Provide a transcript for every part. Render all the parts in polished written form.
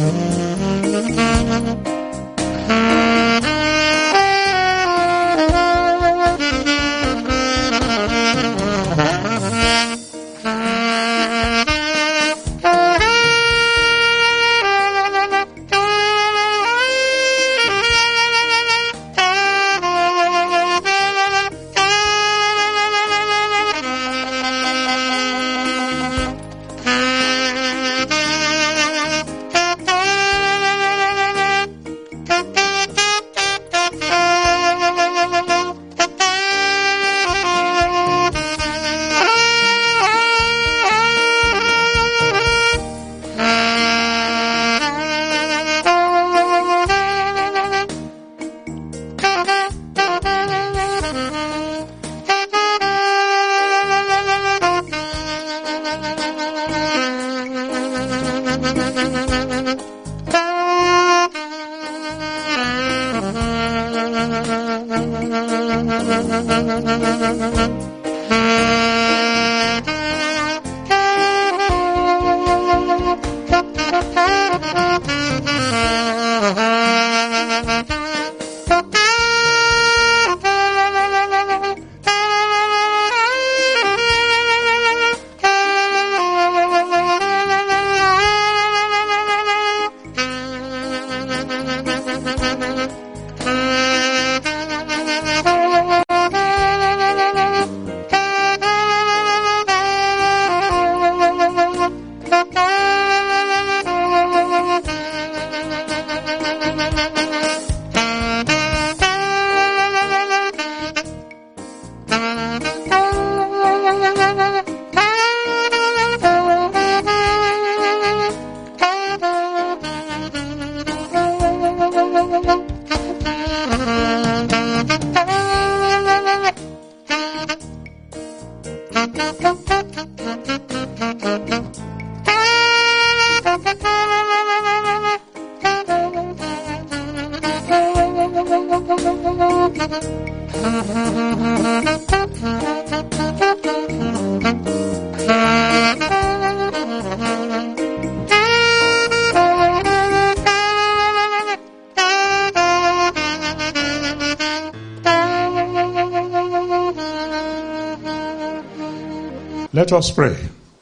Let us pray.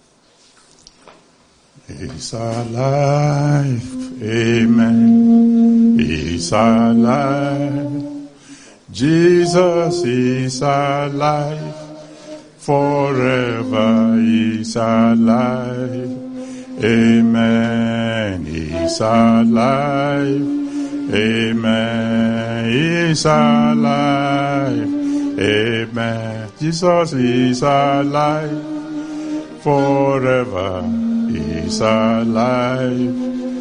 He's alive, amen. He's alive. Jesus is alive. Forever He's alive, amen. He's alive, amen. He's alive, amen. Jesus is alive. Forever He's alive,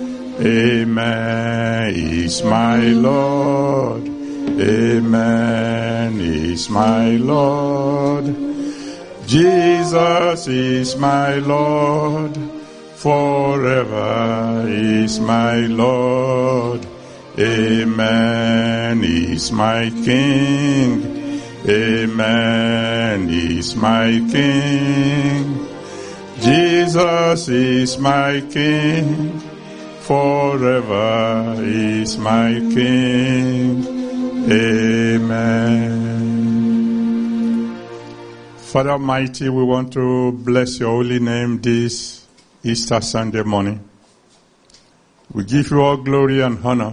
amen. He's my Lord, amen. He's my Lord. Jesus is my Lord. Forever He's my Lord, amen. He's my King, amen. He's my King. Jesus is my King, forever is my King, amen. Father Almighty, we want to bless your holy name this Easter Sunday morning. We give you all glory and honor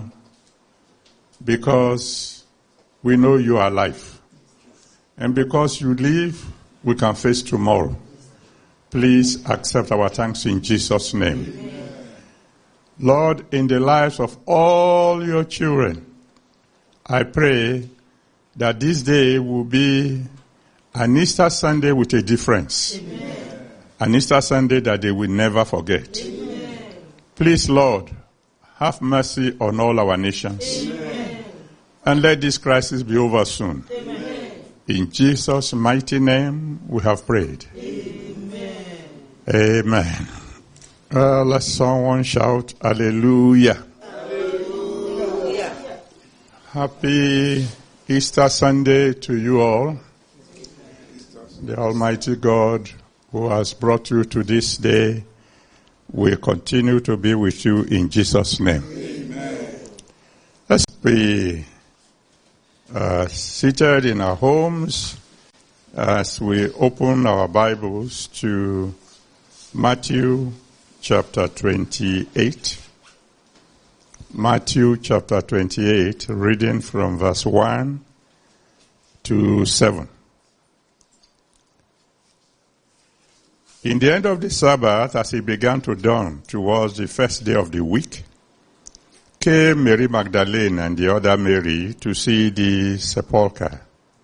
because we know you are alive. And because you live, we can face tomorrow. Please accept our thanks in Jesus' name. Amen. Lord, in the lives of all your children, I pray that this day will be an Easter Sunday with a difference. Amen. An Easter Sunday that they will never forget. Amen. Please, Lord, have mercy on all our nations. Amen. And let this crisis be over soon. Amen. In Jesus' mighty name, we have prayed. Amen. Amen. Let someone shout, Hallelujah. Hallelujah. Happy Easter Sunday to you all. The Almighty God who has brought you to this day will continue to be with you in Jesus' name. Amen. Let's be seated in our homes as we open our Bibles to Matthew chapter 28. Matthew chapter 28, reading from verse 1 to 7. In the end of the Sabbath, as it began to dawn towards the first day of the week, came Mary Magdalene and the other Mary to see the sepulchre.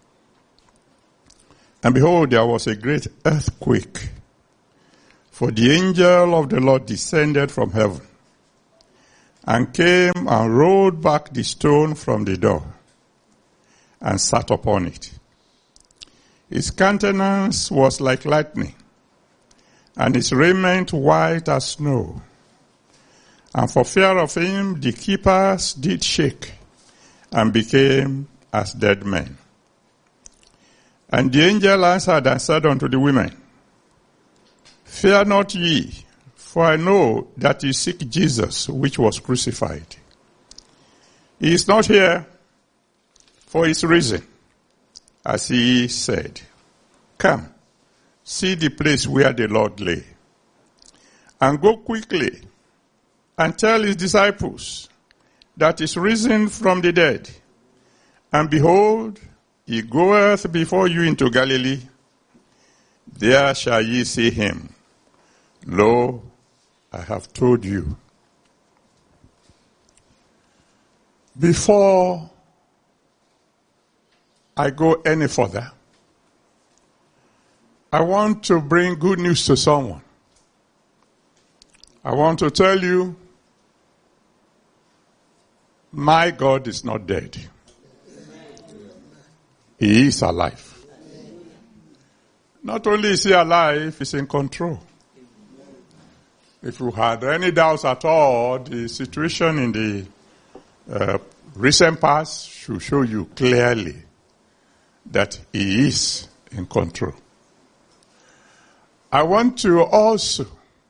And behold, there was a great earthquake, for the angel of the Lord descended from heaven, and came and rolled back the stone from the door, and sat upon it. His countenance was like lightning, and his raiment white as snow. And for fear of him, the keepers did shake, and became as dead men. And the angel answered and said unto the women, Fear not ye, for I know that ye seek Jesus, which was crucified. He is not here, for he is risen, as he said. Come, see the place where the Lord lay, and go quickly, and tell his disciples that he is risen from the dead. And behold, he goeth before you into Galilee. There shall ye see him. Lo, I have told you. Before I go any further, I want to bring good news to someone. I want to tell you, my God is not dead. He is alive. Not only is he alive, he's in control. If you had any doubts at all, the situation in the recent past should show you clearly that he is in control. I want to also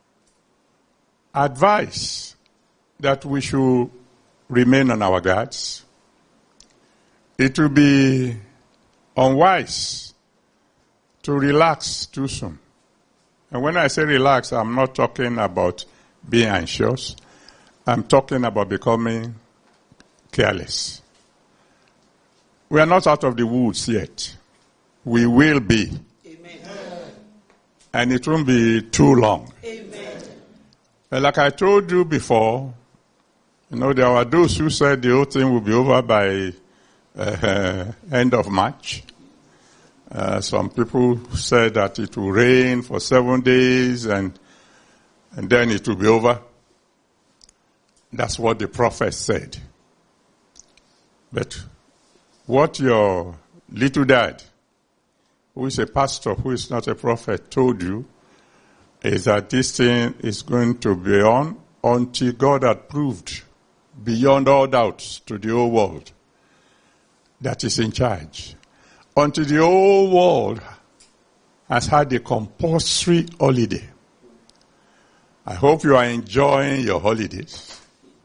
advise that we should remain on our guards. It will be unwise to relax too soon. And when I say relax, I'm not talking about being anxious. I'm talking about becoming careless. We are not out of the woods yet. We will be. Amen. And it won't be too long. Amen. And like I told you before, there were those who said the whole thing will be over by end of March. Some people said that it will rain for 7 days and then it will be over. That's what the prophet said. But what your little dad, who is a pastor, who is not a prophet, told you is that this thing is going to be on until God had proved beyond all doubts to the whole world that is in charge. Until the whole world has had a compulsory holiday. I hope you are enjoying your holidays.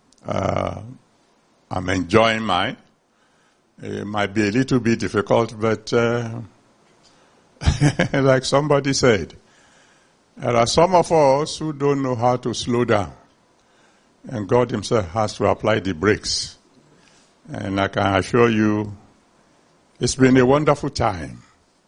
I'm enjoying mine. It might be a little bit difficult, but like somebody said, there are some of us who don't know how to slow down. And God himself has to apply the brakes. And I can assure you, it's been a wonderful time.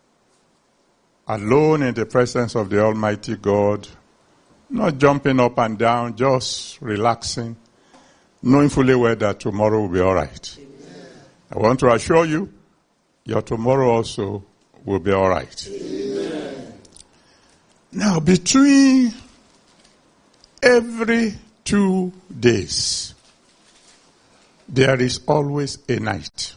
Alone in the presence of the Almighty God, not jumping up and down, just relaxing, knowing fully well that tomorrow will be all right. Amen. I want to assure you, your tomorrow also will be all right. Amen. Now, between every 2 days, there is always a night.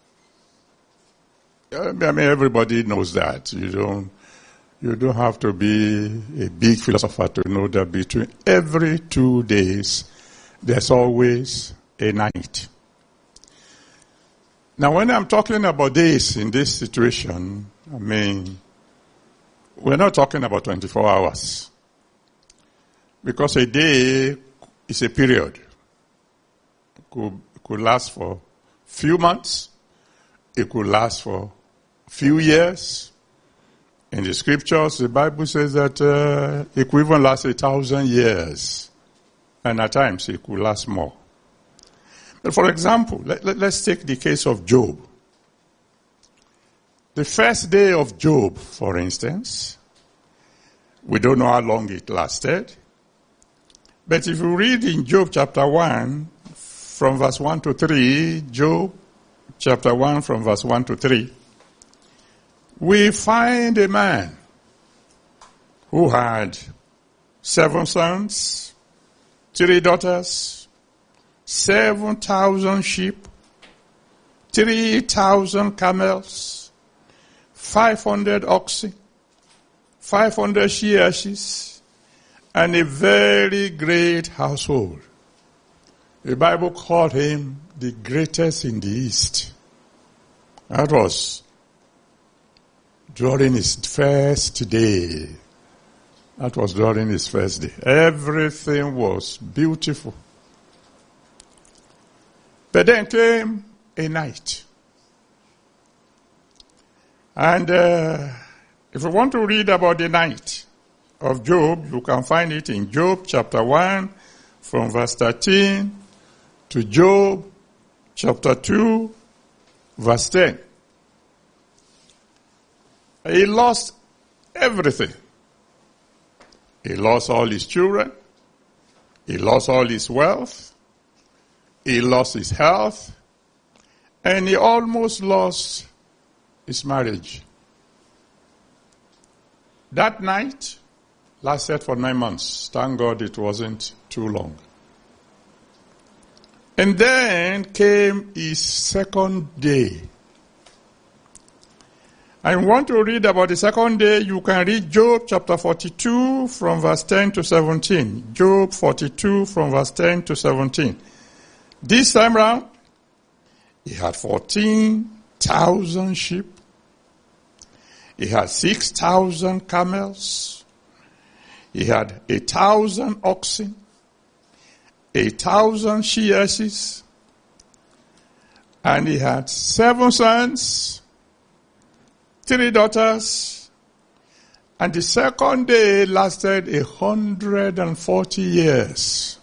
I mean, everybody knows that. You don't have to be a big philosopher to know that between every 2 days, there's always a night. Now, when I'm talking about days in this situation, I mean, we're not talking about 24 hours. Because a day is a period. It could last for few months. It could last for few years. In the scriptures, the Bible says that it could even last 1,000 years. And at times it could last more. But for example, let's take the case of Job. The first day of Job, for instance, we don't know how long it lasted. But if you read in Job chapter 1, from verse 1 to 3, Job chapter 1 from verse 1 to 3, we find a man who had 7 sons, 3 daughters, 7,000 sheep, 3,000 camels, 500 oxen, 500 she-asses, and a very great household. The Bible called him the greatest in the East. That was during his first day. That was during his first day. Everything was beautiful. But then came a night. And if you want to read about the night of Job, you can find it in Job chapter 1 from verse 13 to Job chapter 2 verse 10. He lost everything. He lost all his children. He lost all his wealth. He lost his health. And he almost lost his marriage. That night lasted for 9 months. Thank God it wasn't too long. And then came his second day. I want to read about the second day. You can read Job chapter 42 from verse 10 to 17. Job 42 from verse 10 to 17. This time round, he had 14,000 sheep. He had 6,000 camels. He had 1,000 oxen, 1,000 she-asses, and he had 7 sons, 3 daughters, and the second day lasted 140 years.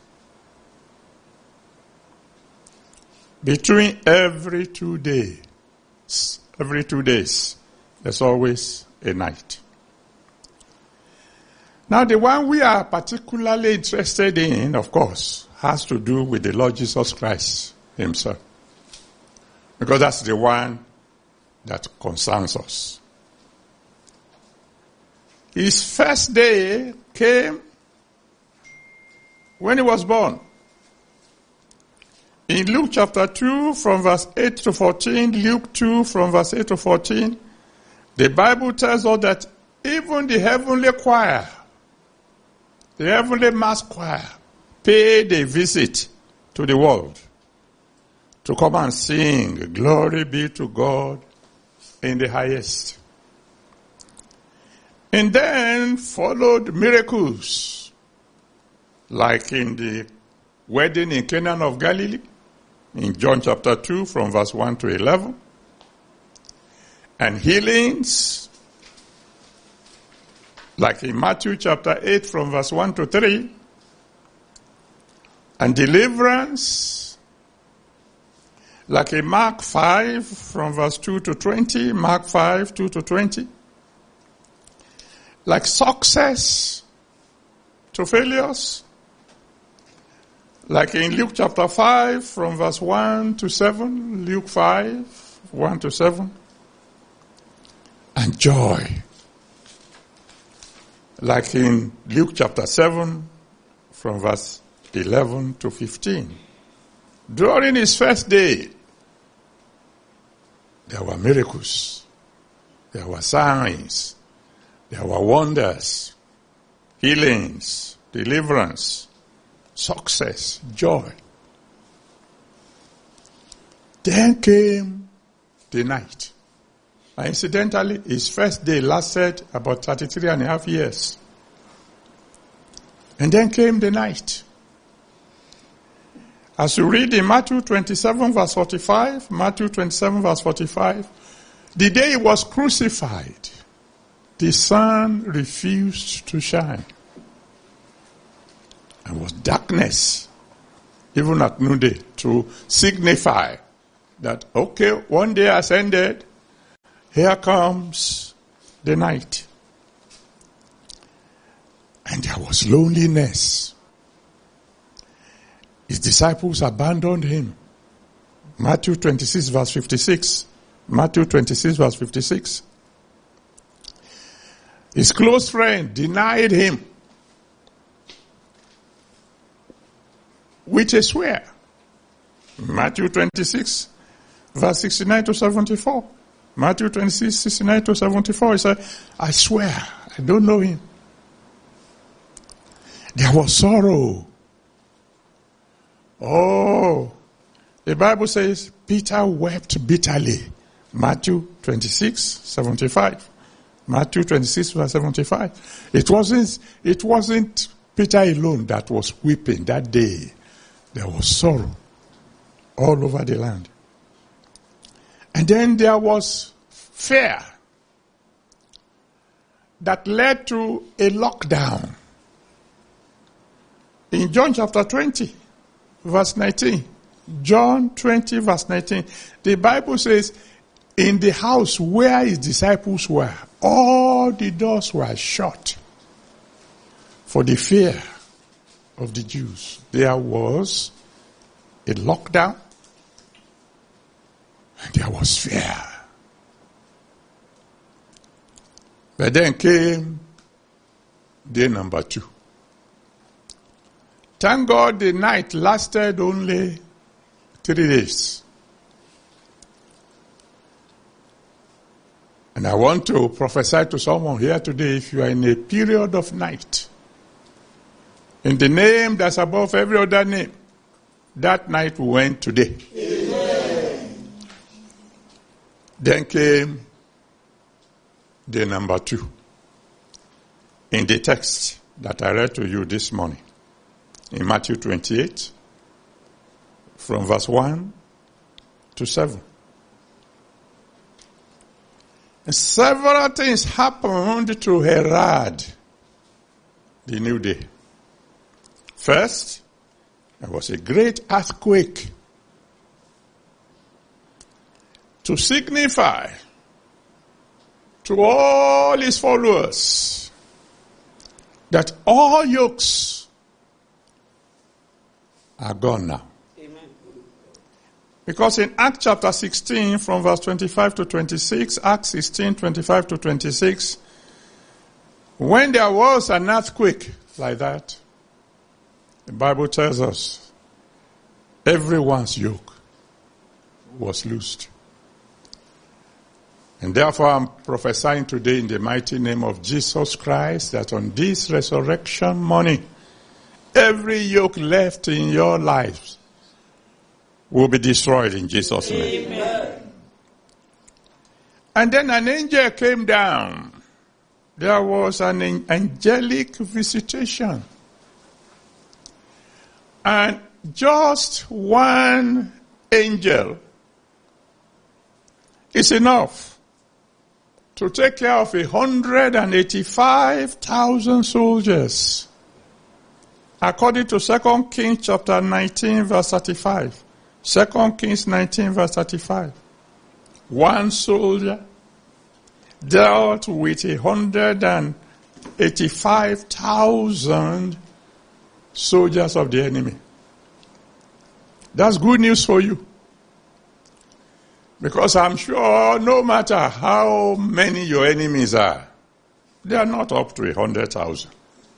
Between every 2 days, there's always a night. Now the one we are particularly interested in, of course, has to do with the Lord Jesus Christ himself. Because that's the one that concerns us. His first day came when he was born. In Luke chapter 2 from verse 8 to 14, Luke 2 from verse 8 to 14, the Bible tells us that even the heavenly choir, the heavenly mass choir, paid a visit to the world to come and sing, "Glory be to God in the highest." And then followed miracles, like in the wedding in Cana of Galilee, in John chapter 2 from verse 1 to 11, and healings, like in Matthew chapter 8 from verse 1 to 3, and deliverance, like in Mark 5 from verse 2 to 20, Mark 5, 2 to 20, like success to failures, like in Luke chapter 5 from verse 1 to 7, Luke 5, 1 to 7, and joy, like in Luke chapter 7 from verse 11 to 15. During his first day, there were miracles, there were signs, there were wonders, healings, deliverance, success, joy. Then came the night. And incidentally, his first day lasted about 33 and a half years. And then came the night. As you read in Matthew 27 verse 45, Matthew 27 verse 45, the day he was crucified, the sun refused to shine. And was darkness, even at noonday, to signify that, okay, one day has ended, here comes the night. And there was loneliness. His disciples abandoned him. Matthew 26 verse 56. Matthew 26 verse 56. His close friend denied him with a swear. Matthew 26 verse 69 to 74. Matthew 26, 69 to 74. He said, I swear, I don't know him. There was sorrow. Oh, the Bible says Peter wept bitterly. Matthew 26, 75. Matthew 26, verse 75. It wasn't Peter alone that was weeping that day. There was sorrow all over the land. And then there was fear that led to a lockdown. In John chapter 20, verse 19, John 20, verse 19, the Bible says, in the house where his disciples were, all the doors were shut for the fear of the Jews. There was a lockdown, and there was fear. But then came day number 2. Thank God the night lasted only 3 days. And I want to prophesy to someone here today, if you are in a period of night, in the name that's above every other name, that night will end today. Amen. Then came day number 2. In the text that I read to you this morning, in Matthew 28, from verse 1 to 7. And several things happened to herald the new day. First, there was a great earthquake to signify to all his followers that all yokes are gone now. Amen. Because in Acts chapter 16 from verse 25 to 26, Acts 16, 25 to 26, when there was an earthquake like that, the Bible tells us everyone's yoke was loosed. And therefore I'm prophesying today in the mighty name of Jesus Christ that on this resurrection morning, every yoke left in your lives will be destroyed in Jesus' name. Amen. And then an angel came down. There was an angelic visitation. And just one angel is enough to take care of 185,000 soldiers. According to 2 Kings chapter 19 verse 35. 2 Kings 19 verse 35. One soldier dealt with 185,000 soldiers of the enemy. That's good news for you. Because I'm sure no matter how many your enemies are, they are not up to 100,000.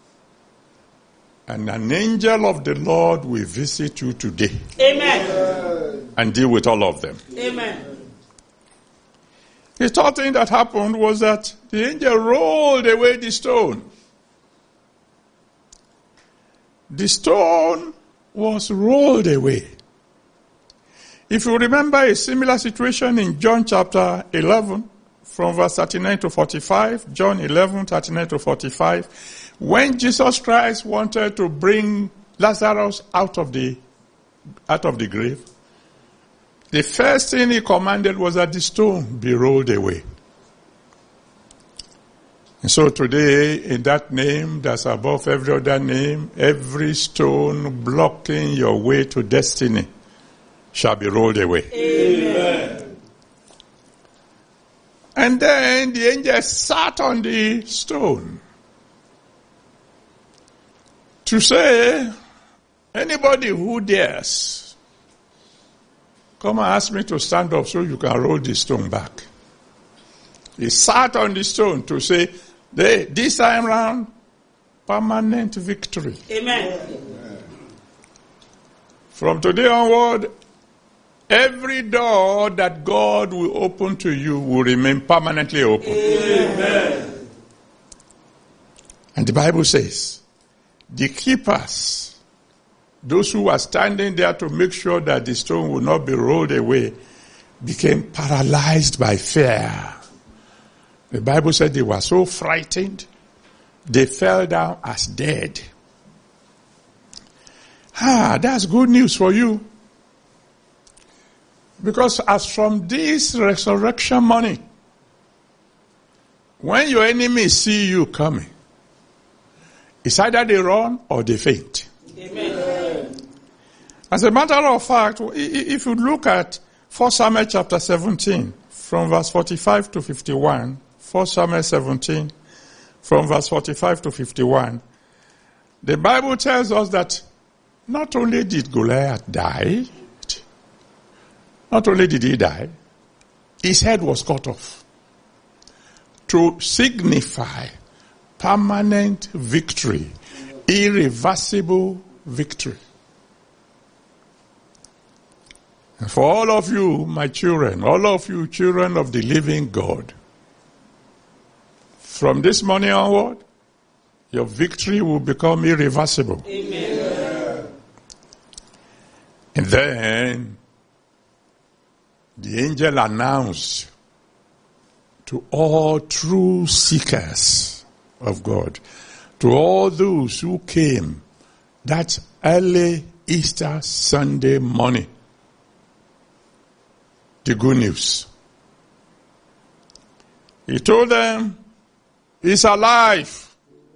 And an angel of the Lord will visit you today. Amen. And deal with all of them. Amen. The third thing that happened was that the angel rolled away the stone. The stone was rolled away. If you remember a similar situation in John chapter 11, from verse 39 to 45, John 11, 39 to 45, When Jesus Christ wanted to bring Lazarus out of the grave, the first thing he commanded was that the stone be rolled away. And so today, in that name that's above every other name, every stone blocking your way to destiny shall be rolled away. Amen. And then the angel sat on the stone to say, anybody who dares, come and ask me to stand up so you can roll the stone back. He sat on the stone to say, this time round, permanent victory. Amen. From today onward, every door that God will open to you will remain permanently open. Amen. And the Bible says, the keepers, those who were standing there to make sure that the stone will not be rolled away, became paralyzed by fear. The Bible said they were so frightened, they fell down as dead. That's good news for you. Because as from this resurrection morning, when your enemies see you coming, it's either they run or they faint. Amen. As a matter of fact, if you look at 1 Samuel chapter 17, from verse 45 to 51, 1 Samuel 17, from verse 45 to 51, the Bible tells us that not only did Goliath die, not only did he die, his head was cut off to signify permanent victory, irreversible victory. And for all of you, my children, all of you children of the living God, from this morning onward, your victory will become irreversible. Amen. And then the angel announced to all true seekers of God, to all those who came that early Easter Sunday morning, the good news. He told them, he's alive.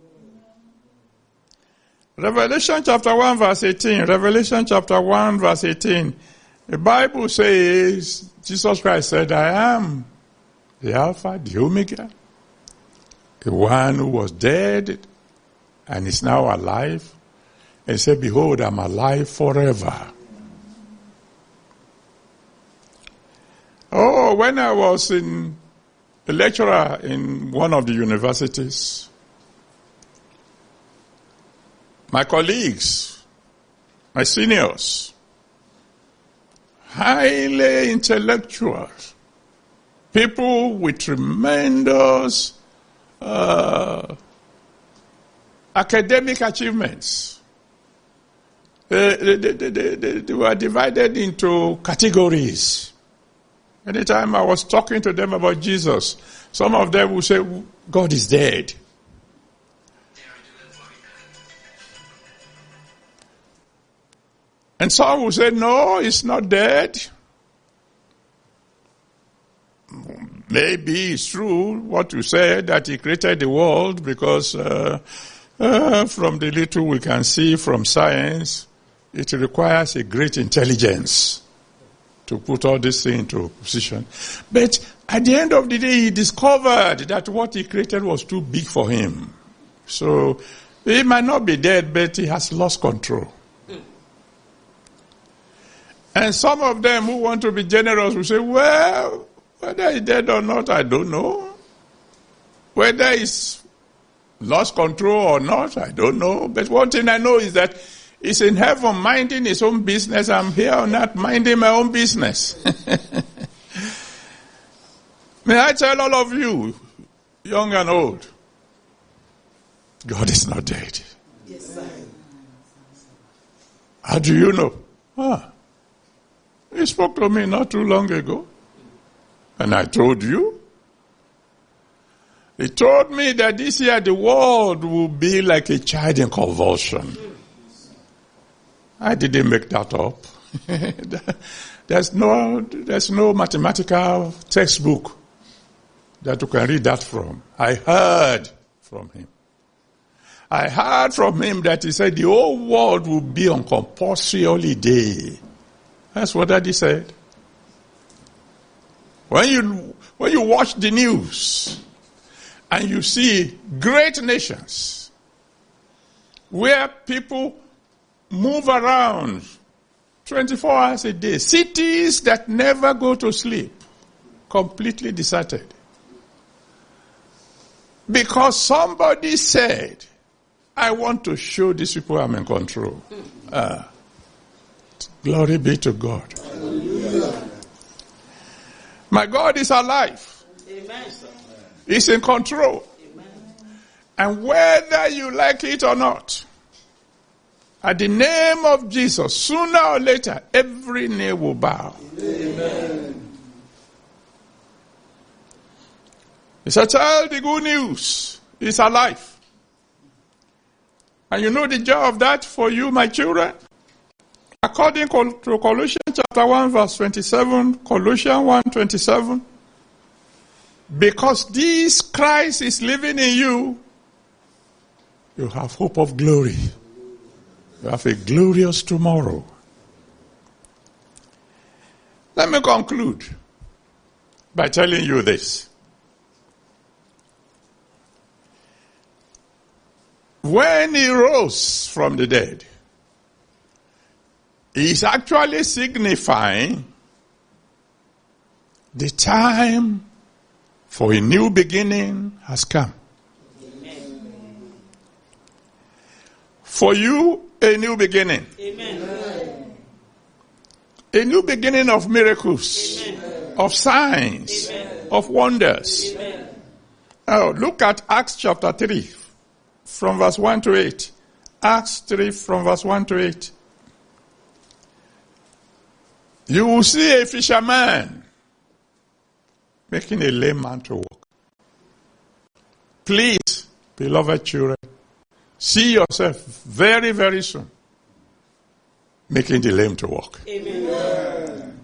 Revelation chapter 1 verse 18. Revelation chapter 1 verse 18. The Bible says, Jesus Christ said, I am the Alpha, the Omega, the one who was dead and is now alive. And said, behold, I'm alive forever. Oh, when I was a lecturer in one of the universities, my colleagues, my seniors, highly intellectual, people with tremendous academic achievements, they were divided into categories. Anytime I was talking to them about Jesus, some of them would say, God is dead. And some would say, no, he's not dead. Maybe it's true what you said, that he created the world, because from the little we can see from science, it requires a great intelligence to put all this thing into position. But at the end of the day, he discovered that what he created was too big for him. So he might not be dead, but he has lost control. And some of them who want to be generous will say, well, whether he's dead or not, I don't know. Whether he's lost control or not, I don't know. But one thing I know is that he's in heaven minding his own business. I'm here on earth minding my own business. May I tell all of you, young and old, God is not dead. Yes, sir. How do you know? He spoke to me not too long ago. And I told you. He told me that this year the world will be like a child in convulsion. I didn't make that up. There's no mathematical textbook that you can read that from. I heard from him. I heard from him that he said the whole world will be on compulsory holiday. That's what Daddy said. When you watch the news and you see great nations where people move around 24 hours a day, cities that never go to sleep, completely deserted. Because somebody said, I want to show these people I'm in control. Glory be to God. Hallelujah. My God is alive. Amen. He's in control. Amen. And whether you like it or not, at the name of Jesus, sooner or later, every knee will bow. Amen. He said, tell the good news. He's alive. And you know the joy of that for you, my children? According to Colossians chapter 1 verse 27, Colossians 1:27, because this Christ is living in you, you have hope of glory. You have a glorious tomorrow. Let me conclude by telling you this. When he rose from the dead, he is actually signifying the time for a new beginning has come. Amen. For you, a new beginning. Amen. A new beginning of miracles, Amen. of signs, Amen. of wonders. Amen. Now, look at Acts chapter 3, from verse 1 to 8. Acts 3, from verse 1 to 8. You will see a fisherman making a lame man to walk. Please, beloved children, see yourself very, very soon making the lame to walk. Amen.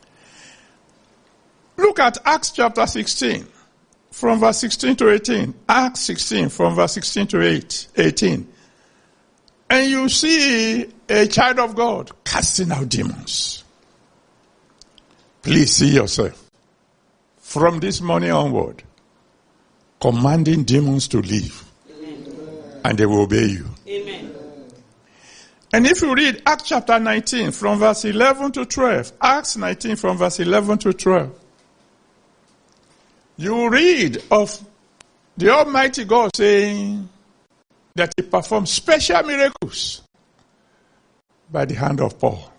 Look at Acts chapter 16, from verse 16 to 18. Acts 16, from verse 16 to 18. And you see a child of God casting out demons. Please see yourself, from this morning onward, commanding demons to leave. Amen. And they will obey you. Amen. And if you read Acts chapter 19 from verse 11 to 12, Acts 19 from verse 11 to 12, you read of the Almighty God saying that he performed special miracles by the hand of Paul.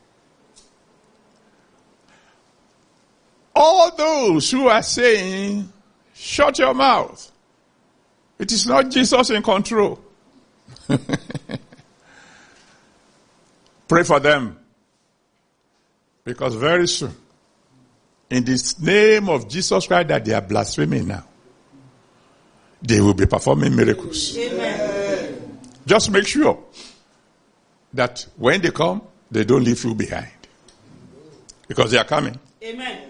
All those who are saying, shut your mouth, it is not Jesus in control. Pray for them. Because very soon, in this name of Jesus Christ that they are blaspheming now, they will be performing miracles. Amen. Just make sure that when they come, they don't leave you behind. Because they are coming. Amen.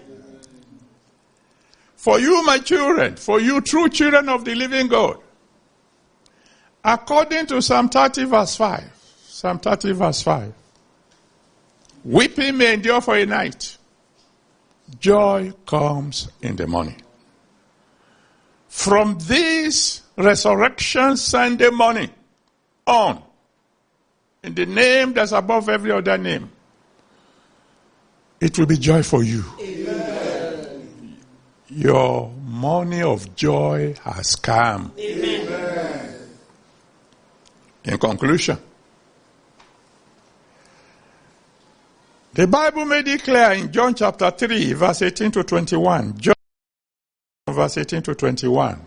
For you, my children, for you true children of the living God, according to Psalm 30 verse 5, Psalm 30 verse 5, weeping may endure for a night, joy comes in the morning. From this resurrection Sunday morning on, in the name that's above every other name, it will be joy for you. Amen. Your morning of joy has come. Amen. In conclusion, the Bible made it clear in John chapter 3, verse 18 to 21. John verse 18 to 21.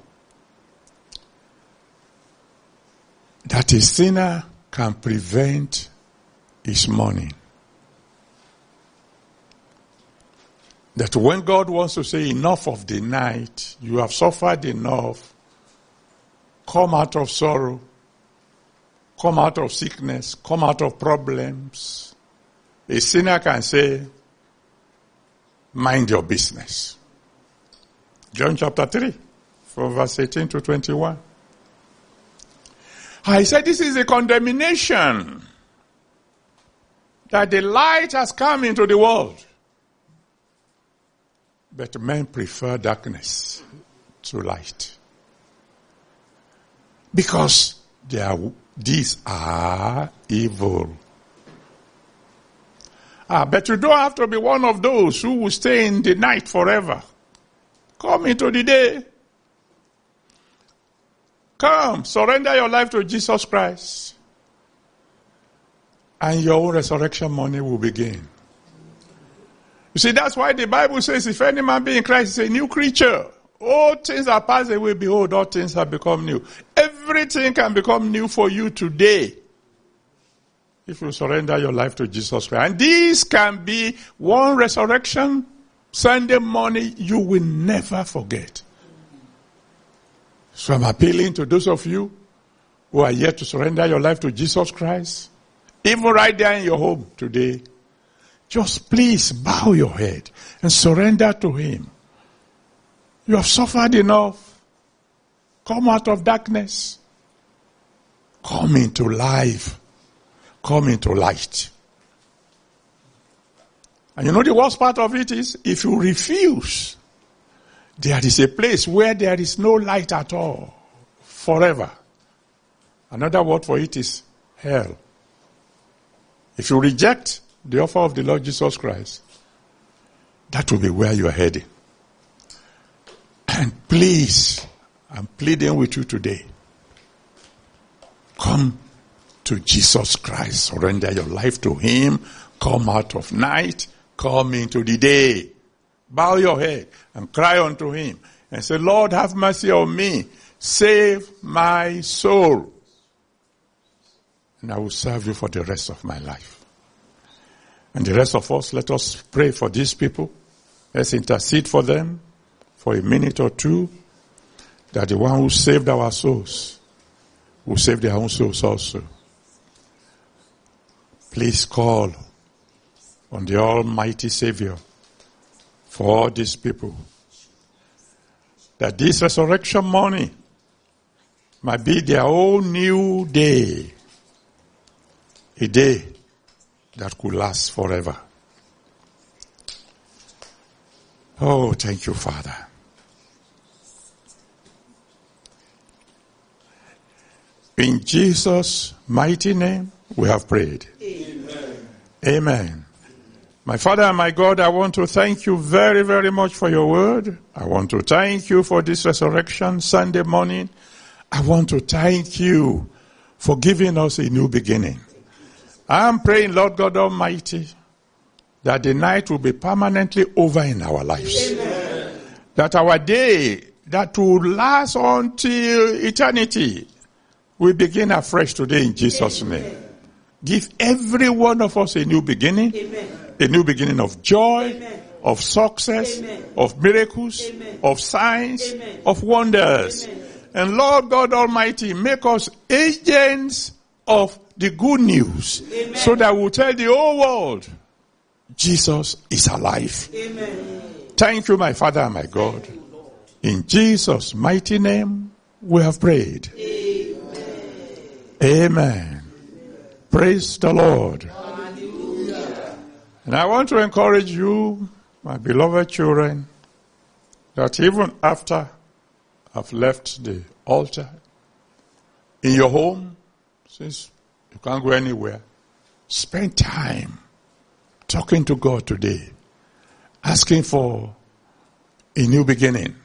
That a sinner can prevent his morning. That when God wants to say enough of the night, you have suffered enough, come out of sorrow, come out of sickness, come out of problems, a sinner can say, mind your business. John chapter 3, from verse 18 to 21. I said this is a condemnation that the light has come into the world. But men prefer darkness to light. Because these are evil. But you don't have to be one of those who will stay in the night forever. Come into the day. Come, surrender your life to Jesus Christ. And your own resurrection money will begin. You see, that's why the Bible says, if any man be in Christ, is a new creature. All things are passed away, behold, all things have become new. Everything can become new for you today, if you surrender your life to Jesus Christ. And this can be one resurrection Sunday morning you will never forget. So I'm appealing to those of you who are yet to surrender your life to Jesus Christ, even right there in your home today. Just please bow your head and surrender to Him. You have suffered enough. Come out of darkness. Come into life. Come into light. And you know the worst part of it is, if you refuse, there is a place where there is no light at all. Forever. Another word for it is hell. If you reject the offer of the Lord Jesus Christ, that will be where you are heading. And please, I'm pleading with you today. Come to Jesus Christ. Surrender your life to Him. Come out of night. Come into the day. Bow your head and cry unto Him. And say, Lord, have mercy on me. Save my soul. And I will serve you for the rest of my life. And the rest of us, let us pray for these people. Let's intercede for them for a minute or two, that the one who saved our souls will save their own souls also. Please call on the Almighty Savior for all these people, that this resurrection morning might be their own new day, a day that could last forever. Oh, thank you, Father. In Jesus' mighty name, we have prayed. Amen. Amen. My Father and my God, I want to thank you very, very much for your word. I want to thank you for this resurrection Sunday morning. I want to thank you for giving us a new beginning. I am praying, Lord God Almighty, that the night will be permanently over in our lives. Amen. That our day that will last until eternity will begin afresh today in Jesus' name. Give every one of us a new beginning. Amen. A new beginning of joy, Amen. Of success, Amen. Of miracles, Amen. Of signs, Amen. Of wonders. Amen. And Lord God Almighty, make us agents of the good news. Amen. So that we'll tell the whole world, Jesus is alive. Amen. Thank you, my Father and my God. In Jesus' mighty name, we have prayed. Amen. Amen. Praise the Lord. Hallelujah. And I want to encourage you, my beloved children, that even after I've left the altar, in your home, since you can't go anywhere, spend time talking to God today, asking for a new beginning.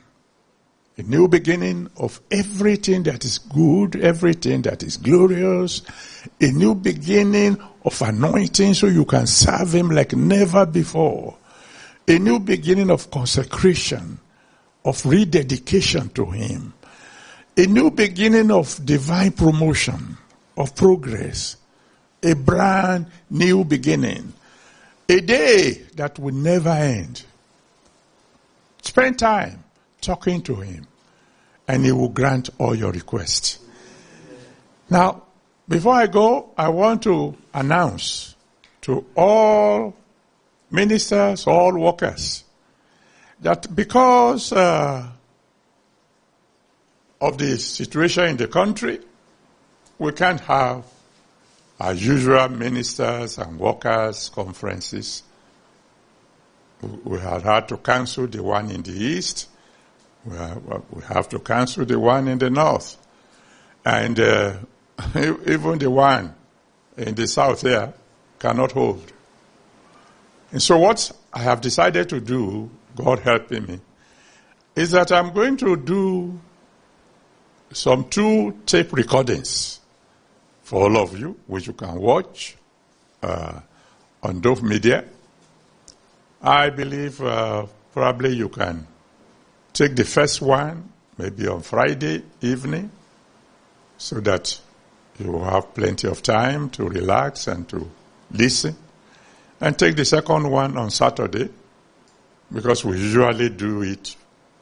A new beginning of everything that is good, everything that is glorious. A new beginning of anointing so you can serve Him like never before. A new beginning of consecration, of rededication to Him. A new beginning of divine promotion, of progress. A brand new beginning. A day that will never end. Spend time talking to Him and he will grant all your requests. Now, before I go, I want to announce to all ministers, all workers, that because of the situation in the country, we can't have our usual ministers and workers conferences. We have had to cancel the one in the east. We have to cancel the one in the north. And even the one in the south there cannot hold. And so what I have decided to do, God helping me, is that I'm going to do some 2 tape recordings for all of you, which you can watch on Dove Media. I believe probably you can take the first one, maybe on Friday evening, so that you will have plenty of time to relax and to listen. And take the second one on Saturday, because we usually do it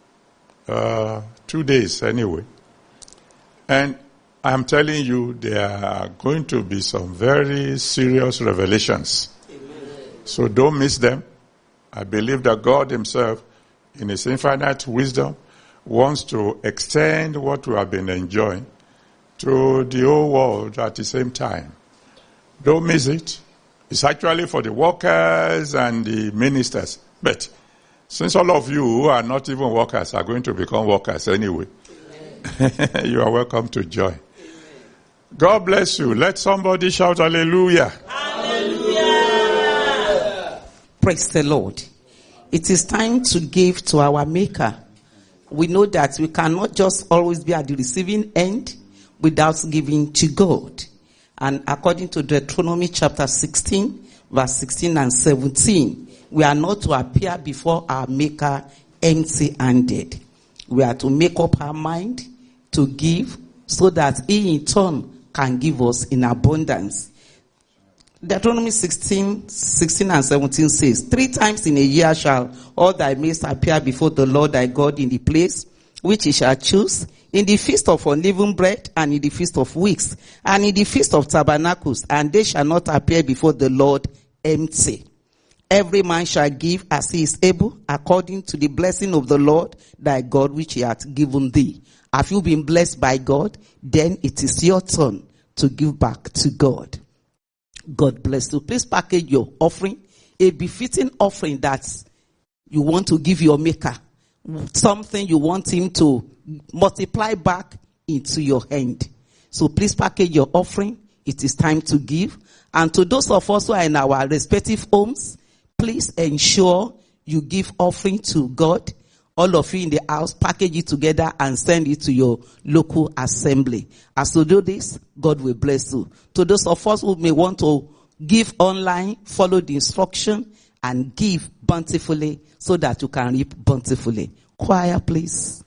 2 days anyway. And I'm telling you, there are going to be some very serious revelations. Amen. So don't miss them. I believe that God himself, in his infinite wisdom, wants to extend what we have been enjoying to the whole world at the same time. Don't miss it. It's actually for the workers and the ministers. But since all of you who are not even workers are going to become workers anyway, you are welcome to join. Amen. God bless you. Let somebody shout hallelujah. Hallelujah. Praise the Lord. It is time to give to our Maker. We know that we cannot just always be at the receiving end without giving to God. And according to Deuteronomy chapter 16, verse 16 and 17, we are not to appear before our Maker empty-handed. We are to make up our mind to give so that he in turn can give us in abundance. Deuteronomy 16 and 17 says, 3 times in a year shall all thy mates appear before the Lord thy God in the place which he shall choose, in the feast of unleavened bread, and in the feast of weeks, and in the feast of tabernacles, and they shall not appear before the Lord empty. Every man shall give as he is able, according to the blessing of the Lord thy God which he hath given thee. Have you been blessed by God? Then it is your turn to give back to God. God bless you. Please package your offering, a befitting offering that you want to give your Maker, something you want him to multiply back into your hand. So please package your offering. It is time to give. And to those of us who are in our respective homes, please ensure you give offering to God. All of you in the house, package it together and send it to your local assembly. As you do this, God will bless you. To those of us who may want to give online, follow the instruction and give bountifully so that you can reap bountifully. Choir, please.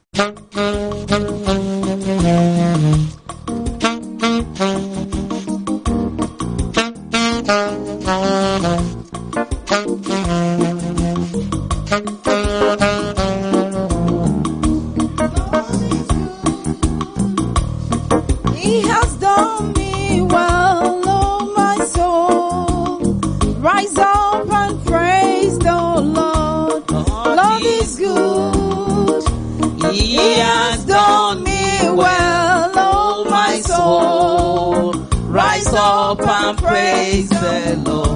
He has done me well, oh my soul. Rise up and praise the Lord. Lord is good. He has done me well, oh my soul. Rise up and praise the Lord.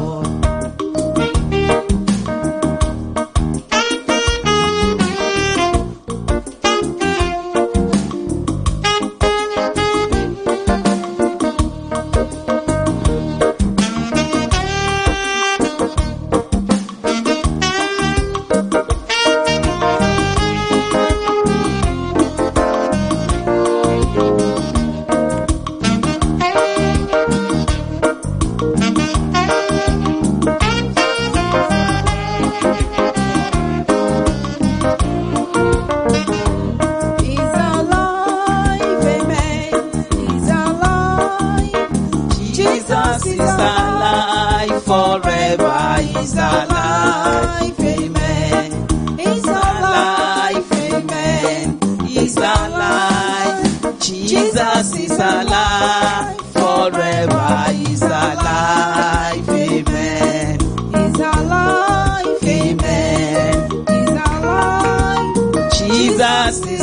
He's alive, amen. He's alive, amen. He's alive.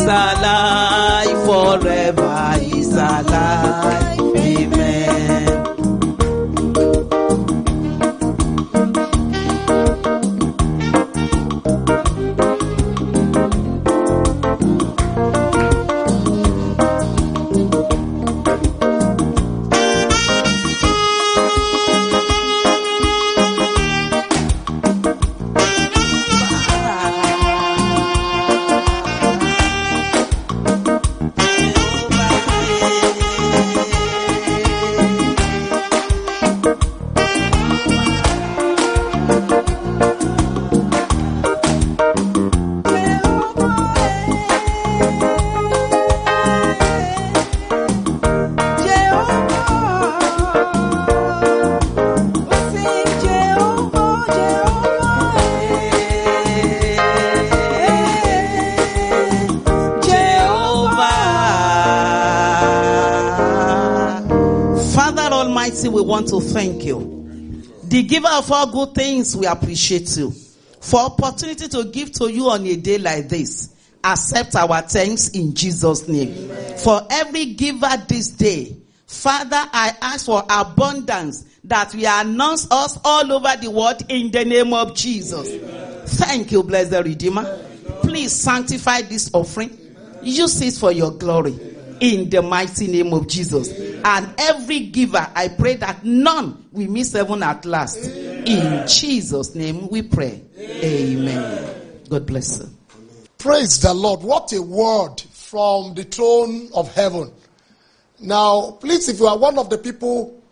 is alive, forever is alive. Amen. We want to thank you. The giver of all good things, we appreciate you for opportunity to give to you on a day like this. Accept our thanks in Jesus' name. Amen. For every giver this day, Father, I ask for abundance that we announce us all over the world in the name of Jesus. Amen. Thank you, blessed Redeemer. Amen. Please sanctify this offering. Use it for your glory. In the mighty name of Jesus. Amen. And every giver, I pray that none will miss heaven at last. Amen. In Jesus' name we pray. Amen. God bless you. Praise the Lord. What a word from the throne of heaven. Now, please, if you are one of the people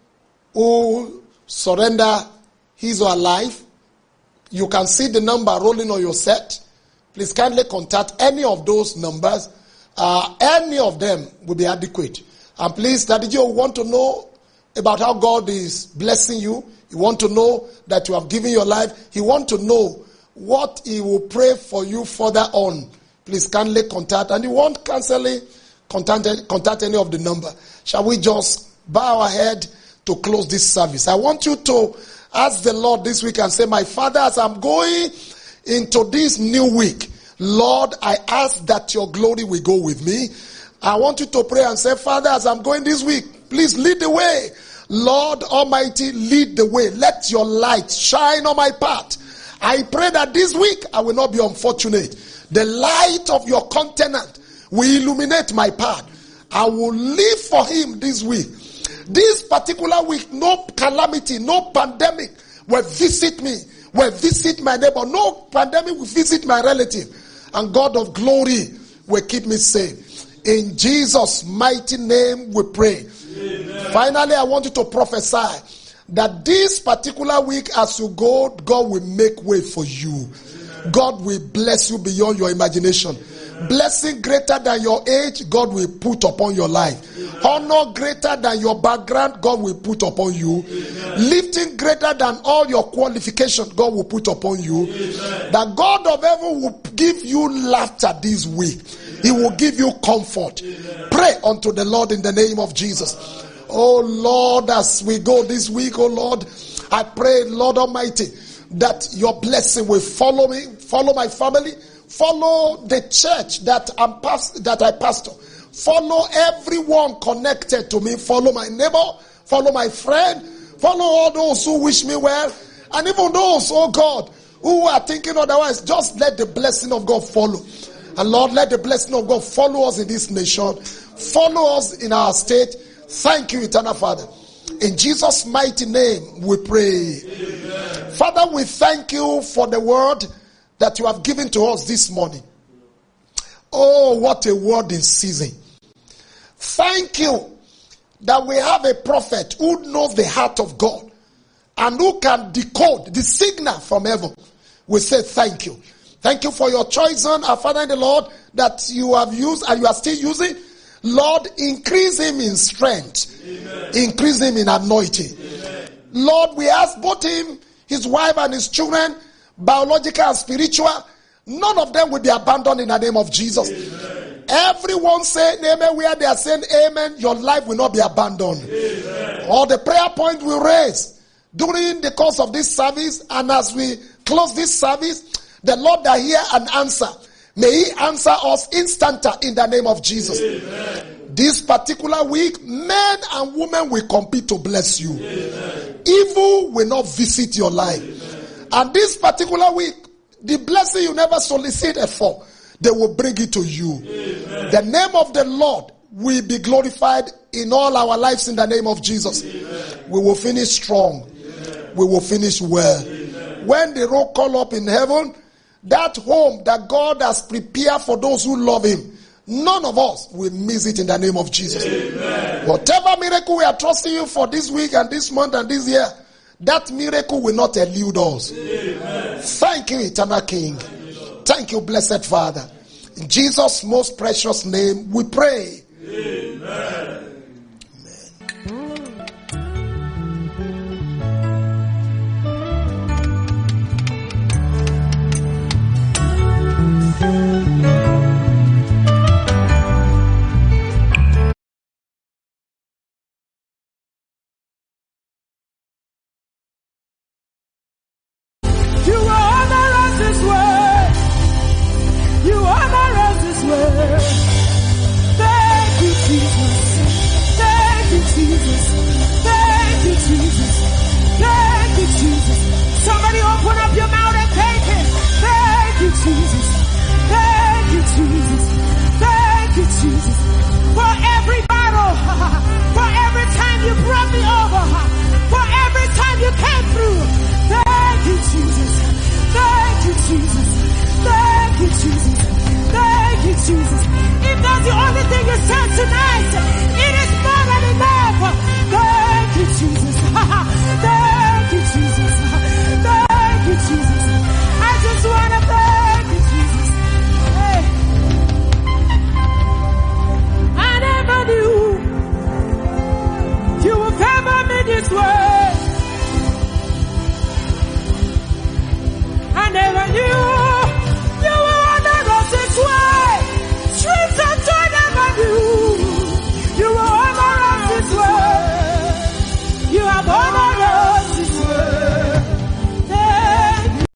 who surrender his or her life, you can see the number rolling on your set. Please kindly contact any of those numbers. Any of them will be adequate. And please, Daddy Joe, want to know about how God is blessing you. You want to know that you have given your life. He want to know what he will pray for you further on. Please kindly contact. And you want counseling, contact any of the number. Shall we just bow our head to close this service? I want you to ask the Lord this week and say, my Father, as I'm going into this new week, Lord, I ask that your glory will go with me. I want you to pray and say, Father, as I'm going this week, please lead the way. Lord Almighty, lead the way. Let your light shine on my path. I pray that this week I will not be unfortunate. The light of your countenance will illuminate my path. I will live for him this week. This particular week, no calamity, no pandemic will visit me, will visit my neighbor. No pandemic will visit my relative. And God of glory will keep me safe. In Jesus' mighty name we pray. Amen. Finally, I want you to prophesy that this particular week as you go, God will make way for you. Amen. God will bless you beyond your imagination. Amen. Blessing greater than your age, God will put upon your life. Amen. Honor greater than your background, God will put upon you. Amen. Lifting greater than all your qualifications, God will put upon you. Amen. The God of heaven will give you laughter this week. Amen. He will give you comfort. Amen. Pray unto the Lord in the name of Jesus. Oh Lord, as we go this week, oh Lord, I pray, Lord Almighty, that your blessing will follow me, follow my family, follow the church that I pastor, follow everyone connected to me, follow my neighbor, follow my friend, follow all those who wish me well, and even those, oh God, who are thinking otherwise. Just let the blessing of God follow. And Lord, let the blessing of God follow us in this nation, follow us in our state. Thank you, eternal Father. In Jesus' mighty name we pray. Amen. Father, we thank you for the word that you have given to us this morning. Oh, what a word in season. Thank you that we have a prophet who knows the heart of God and who can decode the signal from heaven. We say thank you. Thank you for your choice, son, our Father in the Lord, that you have used and you are still using. Lord, increase him in strength. Amen. Increase him in anointing. Amen. Lord, we ask both him, his wife and his children, biological and spiritual, none of them will be abandoned in the name of Jesus. Amen. Everyone saying amen where they are saying amen, your life will not be abandoned. Amen. All the prayer points we raise during the course of this service and as we close this service, the Lord that hear and answer, May He answer us instanter in the name of Jesus. Amen. This particular week, men and women will compete to bless you. Amen. Evil will not visit your life. Amen. And this particular week, the blessing you never solicited for, they will bring it to you. Amen. The name of the Lord will be glorified in all our lives in the name of Jesus. Amen. We will finish strong. Amen. We will finish well. Amen. When the roll call up in heaven, that home that God has prepared for those who love Him, none of us will miss it in the name of Jesus. Amen. Whatever miracle we are trusting you for this week and this month and this year, that miracle will not elude us. Amen. Thank you, eternal King. Thank you, blessed Father. In Jesus' most precious name we pray. Amen. I never knew